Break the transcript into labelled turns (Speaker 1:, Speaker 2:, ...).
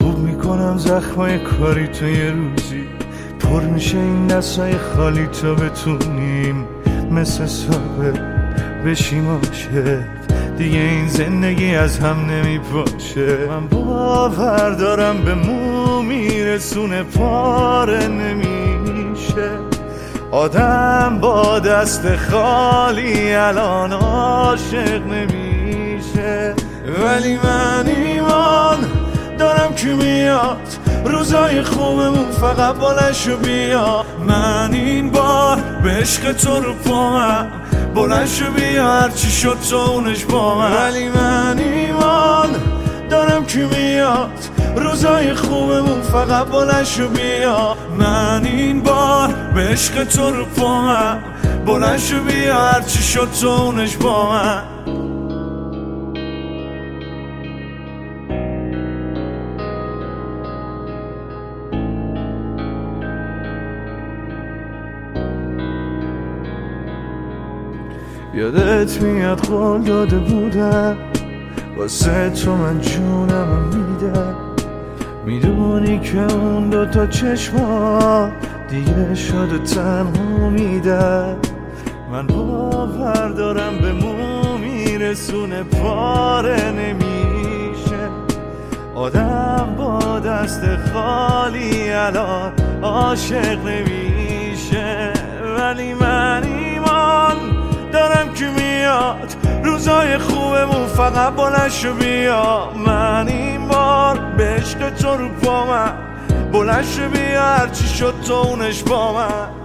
Speaker 1: خوب میکنم زخمای کاری تو یه روزی، پر میشه این دستای خالی تا بتونیم مثل سابق بشیم عاشق. دیگه این زندگی از هم نمیپاشه. من باور دارم به مو میرسونه پاره نمیشه. آدم با دست خالی الان عاشق نمیشه. ولی من ایمان دارم که میاد روزای خوبمون فقط بلنشو بیا. من این بار به عشق تو رو پامم، بلنشو بیا هرچی شد تو اونش با من. ولی من ایمان دارم که میاد روزای خوبمون فقط بلنشو بیا. من این بار به عشق تو رو پامم، بلنشو بیا هرچی شد تو اونش با من. یادت میاد قول داده بودم واسه تو من جونم میدم. میدونی که اون دوتا چشما دیگه شده تنها میدم. من باور دارم به مو میرسونه پاره نمیشه. آدم با دست خالی الان عاشق نمیشه. ولی من ایمان دارم که میاد روزای خوبمون فقط بلنشو بیا. من این بار به عشق تو رو پامم، بلنشو بیا هرچی شد تو اونش با من.